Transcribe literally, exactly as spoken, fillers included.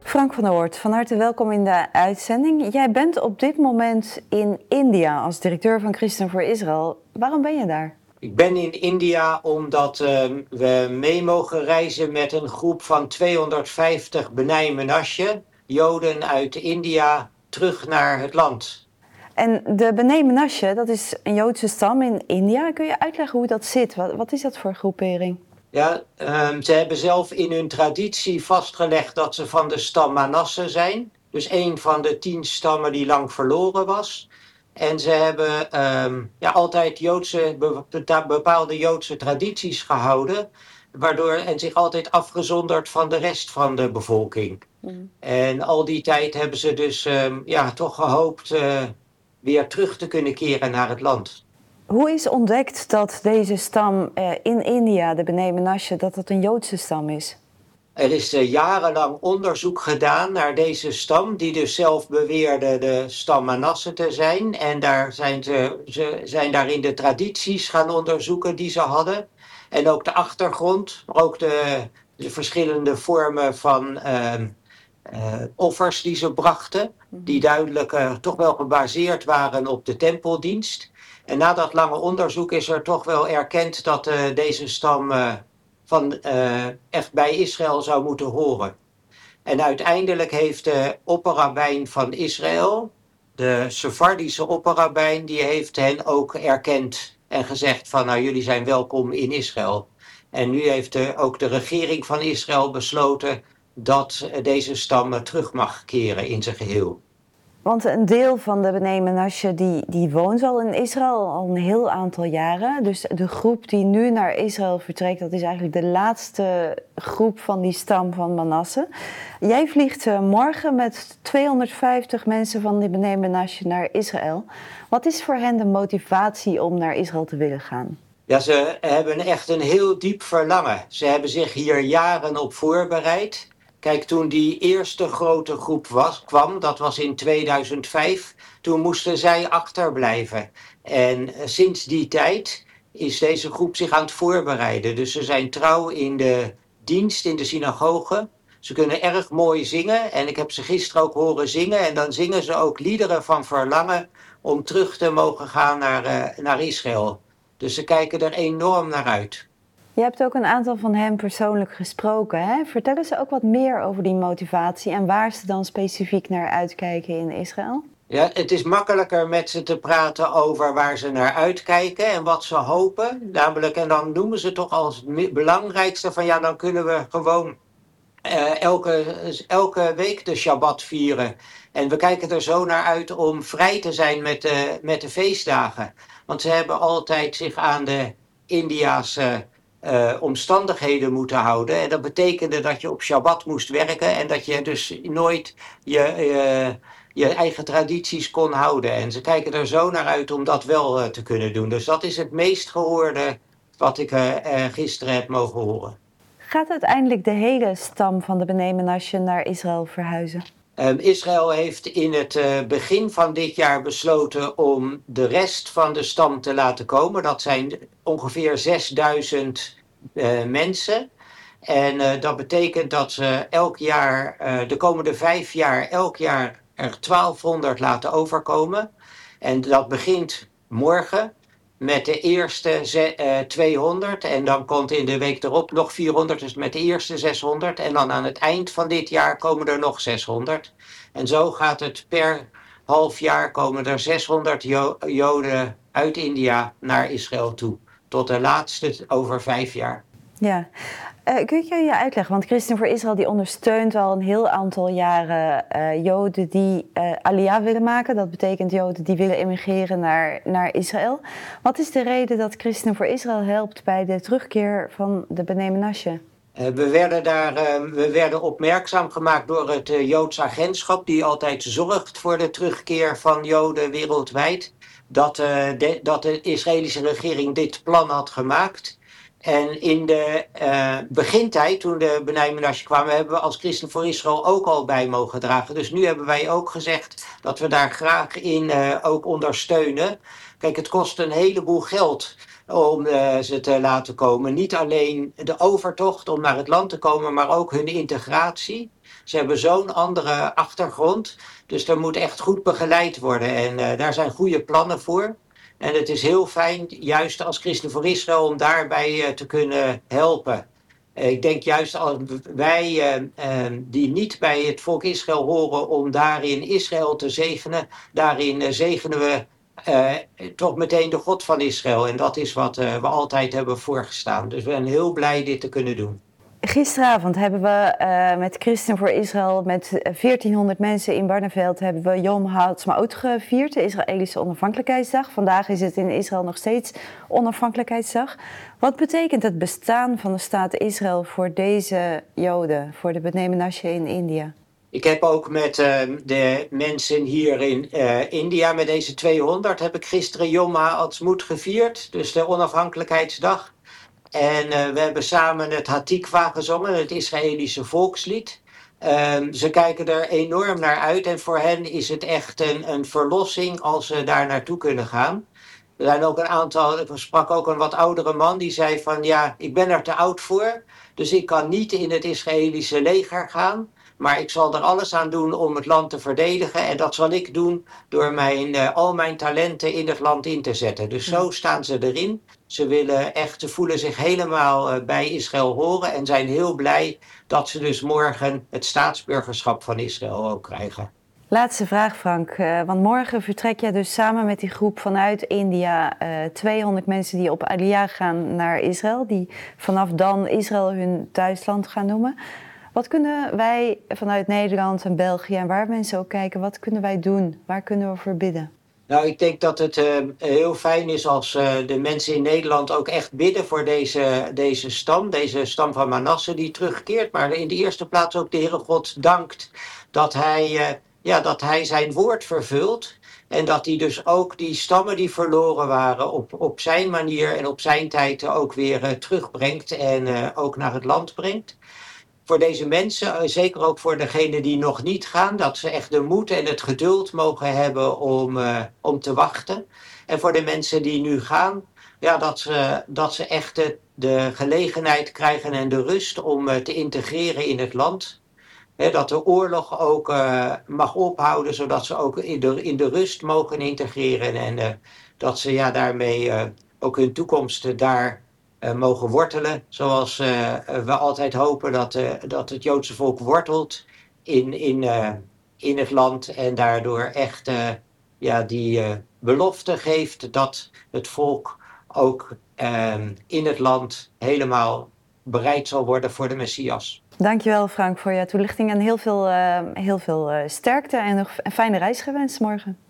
Frank van der Hoort, van harte welkom in de uitzending. Jij bent op dit moment in India als directeur van Christen voor Israël. Waarom ben je daar? Ik ben in India omdat uh, we mee mogen reizen met een groep van tweehonderdvijftig Bnei Menashe, Joden uit India, terug naar het land. En de Bnei Menashe, dat is een Joodse stam in India. Kun je uitleggen hoe dat zit? Wat, wat is dat voor groepering? Ja, um, ze hebben zelf in hun traditie vastgelegd dat ze van de stam Manasse zijn. Dus een van de tien stammen die lang verloren was. En ze hebben um, ja, altijd Joodse, bepaalde Joodse tradities gehouden. Waardoor, en zich altijd afgezonderd van de rest van de bevolking. Mm. En al die tijd hebben ze dus um, ja, toch gehoopt uh, weer terug te kunnen keren naar het land. Hoe is ontdekt dat deze stam uh, in India, de Bnei Menashe, dat het een Joodse stam is? Er is uh, jarenlang onderzoek gedaan naar deze stam, die dus zelf beweerde de stam Manasse te zijn. En daar zijn ze, ze zijn daarin de tradities gaan onderzoeken die ze hadden. En ook de achtergrond, maar ook de, de verschillende vormen van uh, uh, offers die ze brachten. Die duidelijk uh, toch wel gebaseerd waren op de tempeldienst. En na dat lange onderzoek is er toch wel erkend dat uh, deze stam uh, van, uh, echt bij Israël zou moeten horen. En uiteindelijk heeft de opperrabijn van Israël, de Sephardische opperrabijn, die heeft hen ook erkend en gezegd van nou jullie zijn welkom in Israël. En nu heeft de, ook de regering van Israël besloten dat uh, deze stam terug mag keren in zijn geheel. Want een deel van de Bnei Menashe die, die woont al in Israël al een heel aantal jaren. Dus de groep die nu naar Israël vertrekt, dat is eigenlijk de laatste groep van die stam van Manasse. Jij vliegt uh, morgen met tweehonderdvijftig mensen van die Bnei Menashe naar Israël. Wat is voor hen de motivatie om naar Israël te willen gaan? Ja, ze hebben echt een heel diep verlangen. Ze hebben zich hier jaren op voorbereid. Kijk, toen die eerste grote groep was, kwam, dat was in tweeduizend vijf, toen moesten zij achterblijven. En uh, sinds die tijd is deze groep zich aan het voorbereiden. Dus ze zijn trouw in de dienst in de synagoge. Ze kunnen erg mooi zingen en ik heb ze gisteren ook horen zingen. En dan zingen ze ook liederen van verlangen om terug te mogen gaan naar, uh, naar Israël. Dus ze kijken er enorm naar uit. Je hebt ook een aantal van hen persoonlijk gesproken. Hè? Vertel eens ook wat meer over die motivatie en waar ze dan specifiek naar uitkijken in Israël. Ja, het is makkelijker met ze te praten over waar ze naar uitkijken en wat ze hopen. Namelijk, en dan noemen ze toch als het belangrijkste van ja, dan kunnen we gewoon uh, elke, elke week de Shabbat vieren. En we kijken er zo naar uit om vrij te zijn met de, met de feestdagen. Want ze hebben altijd zich aan de Indiase Uh, omstandigheden moeten houden. En dat betekende dat je op Shabbat moest werken en dat je dus nooit je, uh, je eigen tradities kon houden. En ze kijken er zo naar uit om dat wel uh, te kunnen doen. Dus dat is het meest gehoorde wat ik uh, uh, gisteren heb mogen horen. Gaat uiteindelijk de hele stam van de Bnei Menashe naar Israël verhuizen? Um, Israël heeft in het uh, begin van dit jaar besloten om de rest van de stam te laten komen. Dat zijn ongeveer zesduizend uh, mensen. En uh, dat betekent dat ze elk jaar, uh, de komende vijf jaar, elk jaar er twaalfhonderd laten overkomen. En dat begint morgen met de eerste ze, uh, tweehonderd. En dan komt in de week erop nog vierhonderd, dus met de eerste zeshonderd. En dan aan het eind van dit jaar komen er nog zeshonderd. En zo gaat het per half jaar komen er zeshonderd jo- Joden uit India naar Israël toe. Tot de laatste over vijf jaar. Ja, uh, kun je je uitleggen, want Christen voor Israël die ondersteunt al een heel aantal jaren uh, Joden die uh, Aliyah willen maken. Dat betekent Joden die willen emigreren naar, naar Israël. Wat is de reden dat Christen voor Israël helpt bij de terugkeer van de Bnei Menashe? Uh, we, werden daar, uh, we werden opmerkzaam gemaakt door het uh, Joods agentschap die altijd zorgt voor de terugkeer van Joden wereldwijd. Dat, uh, de, dat de Israëlische regering dit plan had gemaakt. En in de uh, begintijd, toen de Bnei Menashe kwamen, hebben we als Christen voor Israël ook al bij mogen dragen. Dus nu hebben wij ook gezegd dat we daar graag in uh, ook ondersteunen. Kijk, het kost een heleboel geld om uh, ze te laten komen. Niet alleen de overtocht om naar het land te komen, maar ook hun integratie. Ze hebben zo'n andere achtergrond, dus er moet echt goed begeleid worden. En uh, daar zijn goede plannen voor. En het is heel fijn, juist als Christen voor Israël, om daarbij uh, te kunnen helpen. Uh, ik denk juist als wij uh, uh, die niet bij het volk Israël horen, om daarin Israël te zegenen, daarin uh, zegenen we Uh, toch meteen de God van Israël. En dat is wat uh, we altijd hebben voorgestaan. Dus we zijn heel blij dit te kunnen doen. Gisteravond hebben we uh, met Christen voor Israël, met veertienhonderd mensen in Barneveld, hebben we Yom Ha'atzmaut gevierd, de Israëlische onafhankelijkheidsdag. Vandaag is het in Israël nog steeds onafhankelijkheidsdag. Wat betekent het bestaan van de staat Israël voor deze Joden, voor de Bnei Menashe in India? Ik heb ook met uh, de mensen hier in uh, India, met deze tweehonderd, heb ik gisteren Yom Ha'atzmaut gevierd, dus de onafhankelijkheidsdag. En uh, we hebben samen het Hatikva gezongen, het Israëlische volkslied. Uh, ze kijken er enorm naar uit en voor hen is het echt een, een verlossing als ze daar naartoe kunnen gaan. Er zijn ook een aantal, ik sprak ook een wat oudere man die zei van ja, ik ben er te oud voor, dus ik kan niet in het Israëlische leger gaan. Maar ik zal er alles aan doen om het land te verdedigen. En dat zal ik doen door mijn, uh, al mijn talenten in het land in te zetten. Dus zo staan ze erin. Ze willen echt, ze voelen zich helemaal uh, bij Israël horen. En zijn heel blij dat ze dus morgen het staatsburgerschap van Israël ook krijgen. Laatste vraag, Frank. Uh, want morgen vertrek je dus samen met die groep vanuit India. Uh, tweehonderd mensen die op Aliyah gaan naar Israël. Die vanaf dan Israël hun thuisland gaan noemen. Wat kunnen wij vanuit Nederland en België en waar mensen ook kijken, wat kunnen wij doen? Waar kunnen we voor bidden? Nou, ik denk dat het uh, heel fijn is als uh, de mensen in Nederland ook echt bidden voor deze, deze stam, deze stam van Manasse die terugkeert. Maar in de eerste plaats ook de Heere God dankt dat hij, uh, ja, dat hij zijn woord vervult. En dat hij dus ook die stammen die verloren waren op, op zijn manier en op zijn tijd ook weer uh, terugbrengt en uh, ook naar het land brengt. Voor deze mensen, zeker ook voor degenen die nog niet gaan, dat ze echt de moed en het geduld mogen hebben om, uh, om te wachten. En voor de mensen die nu gaan, ja, dat, ze, dat ze echt de, de gelegenheid krijgen en de rust om uh, te integreren in het land. He, dat de oorlog ook uh, mag ophouden, zodat ze ook in de, in de rust mogen integreren. En uh, dat ze ja, daarmee uh, ook hun toekomst daar Uh, mogen wortelen, zoals uh, we altijd hopen dat, uh, dat het Joodse volk wortelt in, in, uh, in het land en daardoor echt uh, ja, die uh, belofte geeft dat het volk ook uh, in het land helemaal bereid zal worden voor de Messias. Dankjewel Frank voor je toelichting en heel veel, uh, heel veel uh, sterkte en nog een fijne reis gewenst morgen.